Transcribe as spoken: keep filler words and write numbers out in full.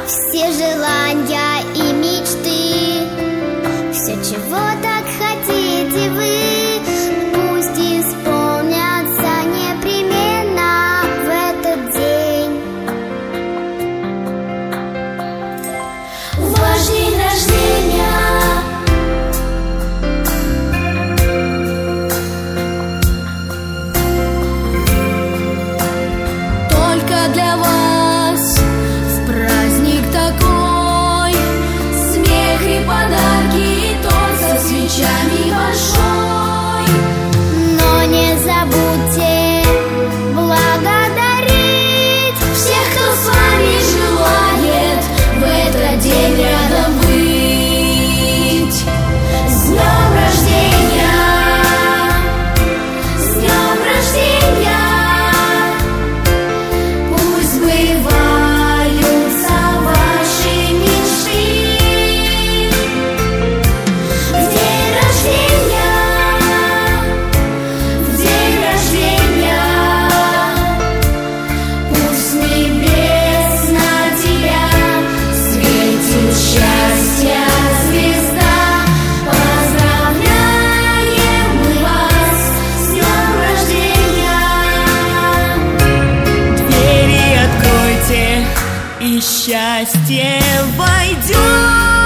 все желания и мечты, все, чего так хотите вы, пусть исполнятся непременно в этот день. Ваш день рождения, только для вас в праздник такой, смех и подарки, и торт со свечами большой. Но не забудьте благодарить всех, кто с вами желает в этот день рядом быть. С днем рождения, с днем рождения, пусть сбываются ваши мечты. В день рождения, в день рождения, пусть с небес на тебя светит счастья звезда. Поздравляем мы вас с днем рождения. Двери откройте, и счастье войдет.